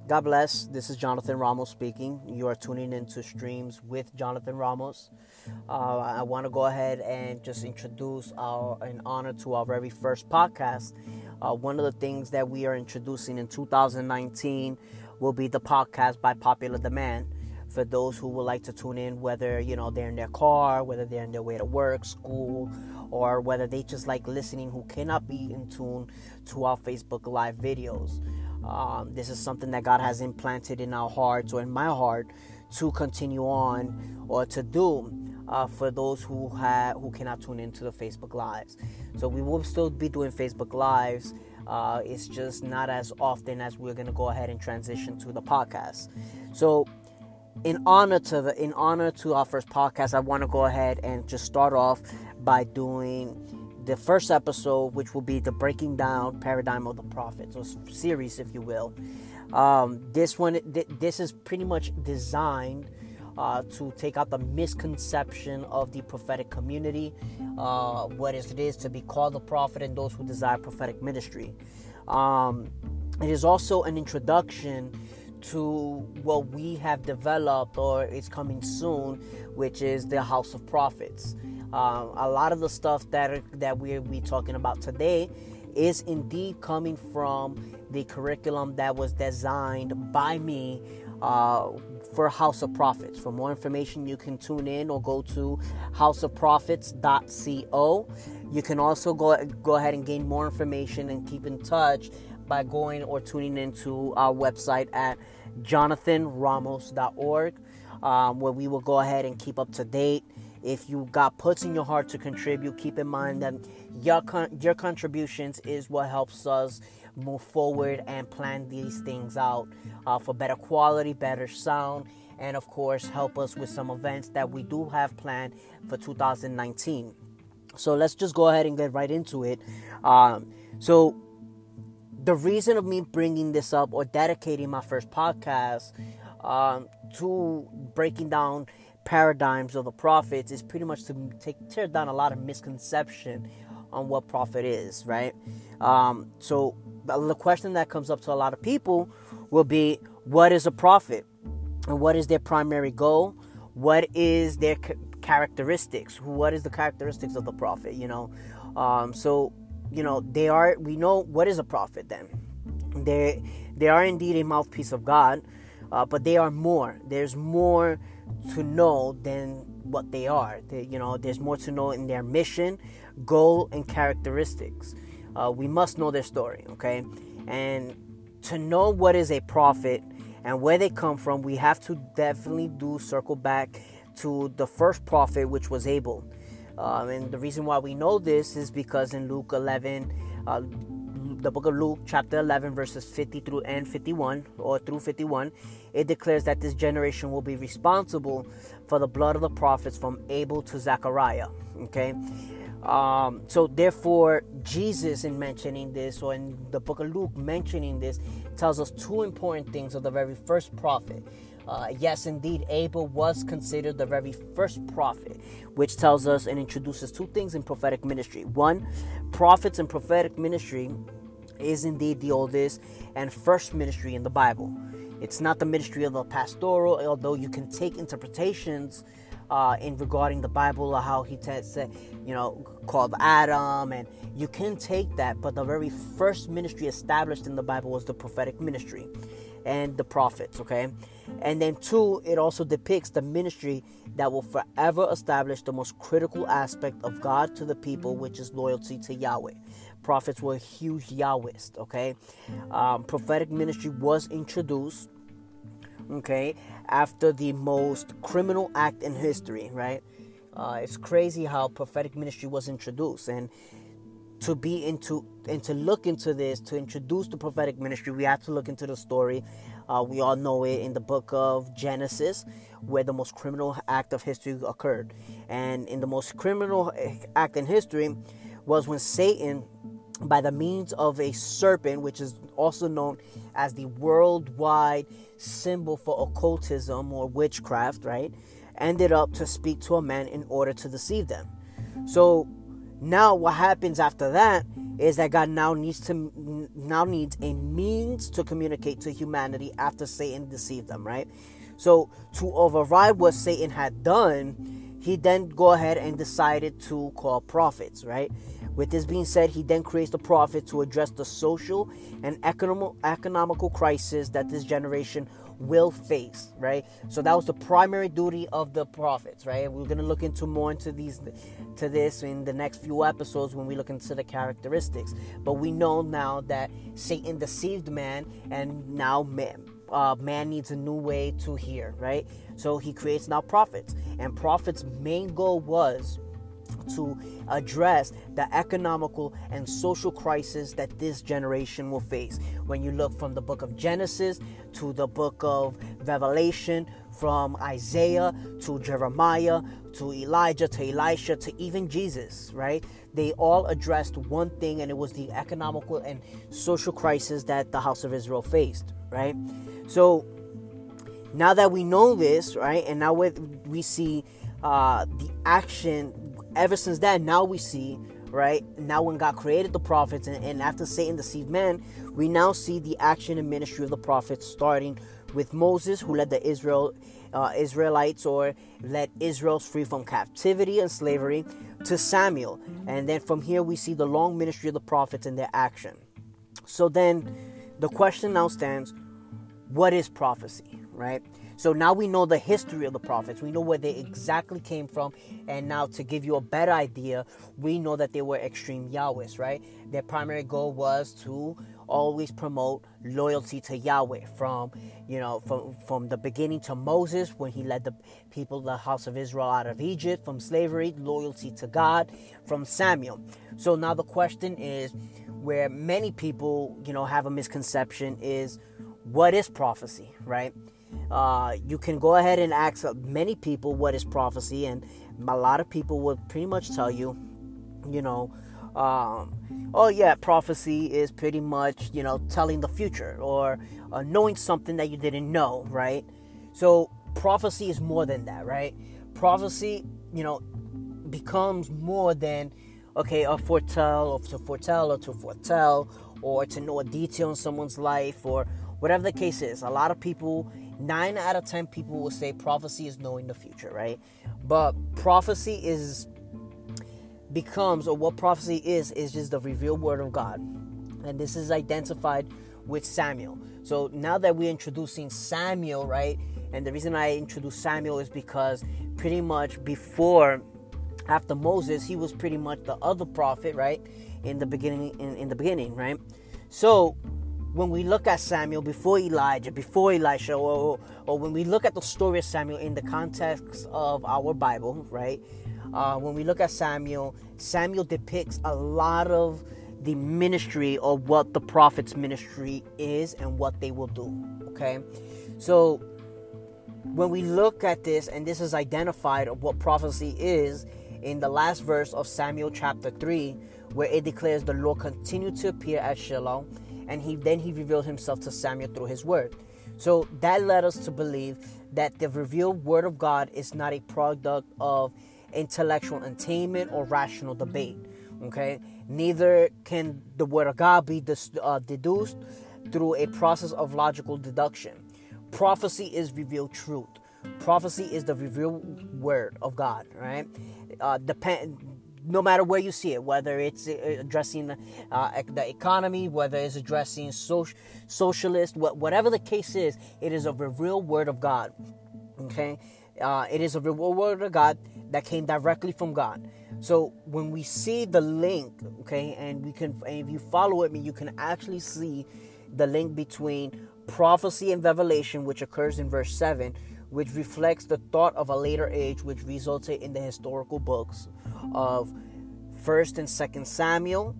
God bless. This is Jonathan Ramos speaking. You are tuning into Streams with Jonathan Ramos. I want to go ahead and just introduce in honor to our very first podcast. One of the things that we are introducing in 2019 will be the podcast by popular demand. For those who would like to tune in, whether they're in their car, whether they're on their way to work, school, or whether they just like listening who cannot be in tune to our Facebook Live videos. This is something that God has implanted in our hearts, or in my heart, to continue on or to do for those who cannot tune into the Facebook Lives. So we will still be doing Facebook Lives. It's just not as often as we're going to go ahead and transition to the podcast. So in honor to our first podcast, I want to go ahead and just start off by doing the first episode, which will be the Breaking Down Paradigm of the Prophets, or series, if you will. This is pretty much designed to take out the misconception of the prophetic community, what it is to be called a prophet, and those who desire prophetic ministry. It is also an introduction to what we have developed, or is coming soon, which is the House of Prophets. A lot of the stuff that we'll be talking about today is indeed coming from the curriculum that was designed by me for House of Prophets. For more information, you can tune in or go to houseofprophets.co. You can also go ahead and gain more information and keep in touch by going or tuning into our website at jonathanramos.org, where we will go ahead and keep up to date. If you got puts in your heart to contribute, keep in mind that your contributions is what helps us move forward and plan these things out for better quality, better sound, and of course help us with some events that we do have planned for 2019. So let's just go ahead and get right into it. So the reason of me bringing this up or dedicating my first podcast to breaking down paradigms of the prophets is pretty much to tear down a lot of misconception on what prophet is, right? So the question that comes up to a lot of people will be, what is a prophet? And what is their primary goal? What is their characteristics? What is the characteristics of the prophet, we know what is a prophet then. They are indeed a mouthpiece of God, but they are more. There's more to know than what they are. There's more to know in their mission, goal, and characteristics. We must know their story, okay? And to know what is a prophet and where they come from, we have to definitely circle back to the first prophet, which was Abel. And the reason why we know this is because in Luke 11, the book of Luke, chapter 11, verses 50 through 51, it declares that this generation will be responsible for the blood of the prophets from Abel to Zechariah. Okay, so therefore, Jesus, in mentioning this, or in the book of Luke mentioning this, tells us two important things of the very first prophet. Yes, indeed, Abel was considered the very first prophet, which tells us and introduces two things in prophetic ministry. One, prophets and prophetic ministry is indeed the oldest and first ministry in the Bible. It's not the ministry of the pastoral, although you can take interpretations in regarding the Bible, or how he called Adam, and you can take that, but the very first ministry established in the Bible was the prophetic ministry and the prophets, okay? And then two, it also depicts the ministry that will forever establish the most critical aspect of God to the people, which is loyalty to Yahweh. Prophets were huge Yahwists, okay? Prophetic ministry was introduced, okay, after the most criminal act in history, right? It's crazy how prophetic ministry was introduced, and to look into this, to introduce the prophetic ministry, we have to look into the story. We all know it in the book of Genesis, where the most criminal act of history occurred. And in the most criminal act in history was when Satan, by the means of a serpent, which is also known as the worldwide symbol for occultism or witchcraft, right, ended up to speak to a man in order to deceive them. So now what happens after that is that God now needs a means to communicate to humanity after Satan deceived them, right? So to override what Satan had done, he then go ahead and decided to call prophets, right? With this being said, he then creates the prophet to address the social and economical crisis that this generation will face, right? So that was the primary duty of the prophets, right? We're going to look into more into this in the next few episodes when we look into the characteristics. But we know now that Satan deceived man, and now man needs a new way to hear, right? So he creates now prophets, and prophets' main goal was to address the economical and social crisis that this generation will face. When you look from the book of Genesis to the book of Revelation, from Isaiah to Jeremiah to Elijah to Elisha to even Jesus, right? They all addressed one thing, and it was the economical and social crisis that the house of Israel faced, right? So now that we know this, right, and now we see the action. Ever since that, now we see, right, now when God created the prophets and after Satan deceived man, we now see the action and ministry of the prophets, starting with Moses, who led the Israelites, or led Israel free from captivity and slavery, to Samuel. And then from here we see the long ministry of the prophets and their action. So then the question now stands, what is prophecy, right? So now we know the history of the prophets. We know where they exactly came from. And now to give you a better idea, we know that they were extreme Yahwists, right? Their primary goal was to always promote loyalty to Yahweh, from the beginning to Moses, when he led the people, the house of Israel, out of Egypt from slavery, loyalty to God, from Samuel. So now the question is, where many people, have a misconception, is what is prophecy, right? You can go ahead and ask many people what is prophecy, and a lot of people will pretty much tell you, oh yeah, prophecy is pretty much, telling the future, or knowing something that you didn't know, right? So prophecy is more than that, right? Prophecy, becomes more than, okay, to foretell, or to know a detail in someone's life, or whatever the case is. A lot of people, 9 out of 10 people will say prophecy is knowing the future, right? But prophecy what prophecy is just the revealed word of God. And this is identified with Samuel. So now that we're introducing Samuel, right? And the reason I introduced Samuel is because pretty much after Moses, he was pretty much the other prophet, right? In the beginning, right? So when we look at Samuel before Elijah, before Elisha, or when we look at the story of Samuel in the context of our Bible, right? When we look at Samuel depicts a lot of the ministry of what the prophet's ministry is and what they will do, okay? So when we look at this, and this is identified of what prophecy is in the last verse of Samuel chapter 3, where it declares the Lord continued to appear at Shiloh, and he revealed himself to Samuel through his word. So that led us to believe that the revealed word of God is not a product of intellectual attainment or rational debate, okay? Neither can the word of God be deduced through a process of logical deduction. Prophecy is revealed truth. Prophecy is the revealed word of God, right? No matter where you see it, whether it's addressing the economy, whether it's addressing socialist, whatever the case is, it is a revealed word of God, okay? It is a revealed word of God that came directly from God. So when we see the link, okay, and if you follow it, you can actually see the link between prophecy and revelation, which occurs in verse 7, which reflects the thought of a later age, which resulted in the historical books of 1st and 2nd Samuel,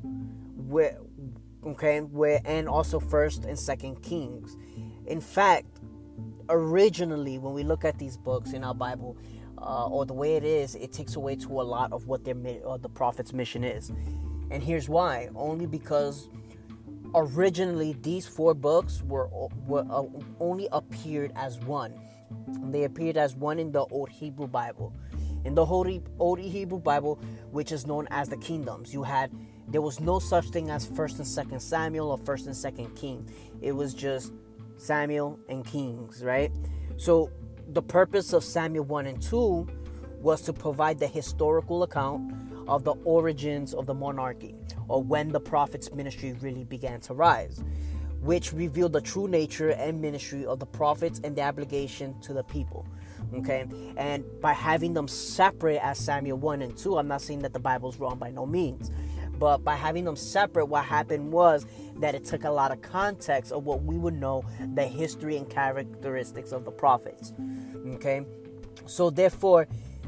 and also 1st and 2nd Kings. In fact, originally, when we look at these books in our Bible, or the way it is, it takes away to a lot of what the prophet's mission is. And here's why. Only because originally these 4 books were only appeared as one. They appeared as one in the Old Hebrew Bible. In the Old Hebrew Bible, which is known as the Kingdoms, you had There was no such thing as 1st and 2nd Samuel or 1st and 2nd King. It was just Samuel and Kings, right? So the purpose of Samuel 1 and 2 was to provide the historical account of the origins of the monarchy, or when the prophet's ministry really began to rise, which revealed the true nature and ministry of the prophets and the obligation to the people. Okay, and by having them separate as Samuel 1 and 2, I'm not saying that the Bible's wrong by no means, but by having them separate, what happened was that it took a lot of context of what we would know the history and characteristics of the prophets. Okay, so therefore,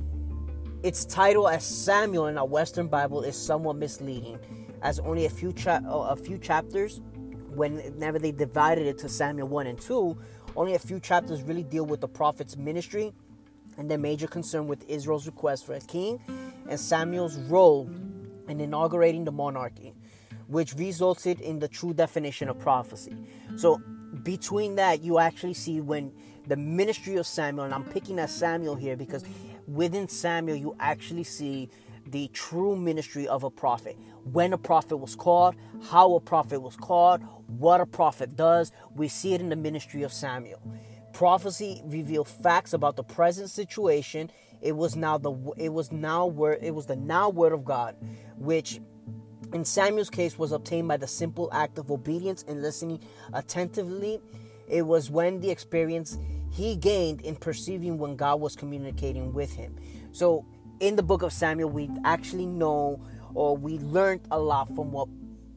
its title as Samuel in our Western Bible is somewhat misleading, as only a few chapters, whenever they divided it to Samuel 1 and 2, only a few chapters really deal with the prophet's ministry and their major concern with Israel's request for a king, and Samuel's role in inaugurating the monarchy, which resulted in the true definition of prophecy. So between that, you actually see when the ministry of Samuel, and I'm picking at Samuel here because within Samuel you actually see the true ministry of a prophet. When a prophet was called, how a prophet was called, what a prophet does. We see it in the ministry of Samuel. Prophecy revealed facts about the present situation. It was the now word of God, which in Samuel's case was obtained by the simple act of obedience and listening attentively. It was when the experience he gained in perceiving when God was communicating with him. So in the book of Samuel, we actually know, or we learned a lot from what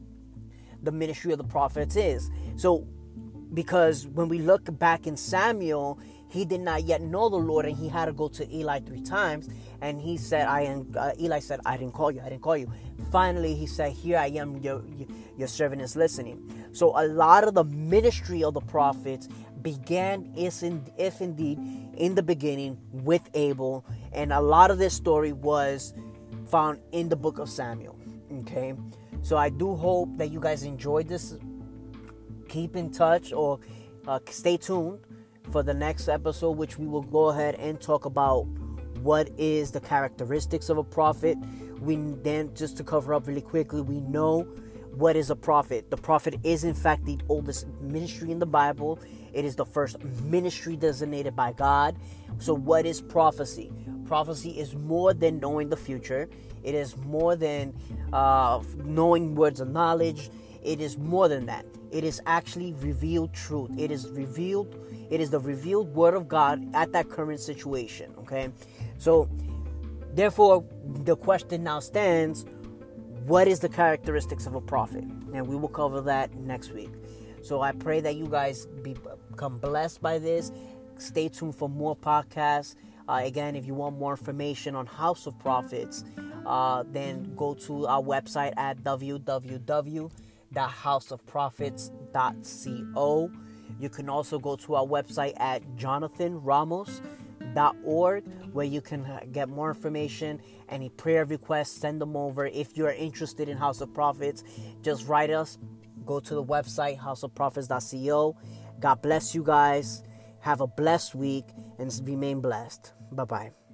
the ministry of the prophets is. So because when we look back in Samuel, he did not yet know the Lord, and he had to go to Eli 3 times, and he said, Eli said, I didn't call you. Finally, he said, here I am, your servant is listening. So a lot of the ministry of the prophets began, if indeed, in the beginning with Abel, and a lot of this story was found in the book of Samuel. Okay, so I do hope that you guys enjoyed this. Keep in touch, or stay tuned for the next episode, which we will go ahead and talk about what is the characteristics of a prophet. We then, just to cover up really quickly, we know what is a prophet. The prophet is in fact the oldest ministry in the Bible. It is the first ministry designated by God. So what is prophecy? Prophecy is more than knowing the future. It is more than knowing words of knowledge. It is more than that. It is actually revealed truth. It is the revealed word of God at that current situation. Okay, so therefore the question now stands: what is the characteristics of a prophet? And we will cover that next week. So I pray that you guys become blessed by this. Stay tuned for more podcasts. Again, if you want more information on House of Prophets, then go to our website at www.houseofprophets.co. You can also go to our website at jonathanramos.org, where you can get more information. Any prayer requests, send them over. If you're interested in House of Prophets, just write us. Go to the website, houseofprophets.co. God bless you guys. Have a blessed week and remain blessed. Bye-bye.